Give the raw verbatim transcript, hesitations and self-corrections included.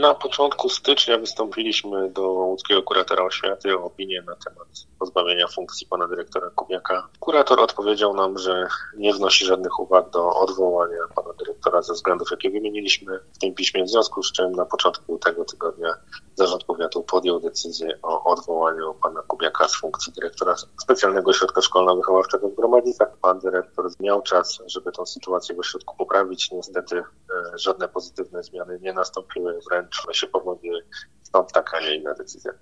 Na początku stycznia wystąpiliśmy do łódzkiego kuratora oświaty o opinię na temat pozbawienia funkcji pana dyrektora Kubiaka. Kurator odpowiedział nam, że nie wnosi żadnych uwag do odwołania pana dyrektora ze względów, jakie wymieniliśmy w tym piśmie, w związku z czym na początku tego tygodnia Zarząd Powiatu podjął decyzję o odwołaniu pana Kubiaka z funkcji dyrektora Specjalnego Ośrodka Szkolno-Wychowawczego w Gromadzicach. Pan dyrektor miał czas, żeby tę sytuację w ośrodku poprawić. Niestety e, żadne pozytywne zmiany nie nastąpiły, wręcz się powodziły. Stąd taka, a nie inna decyzja.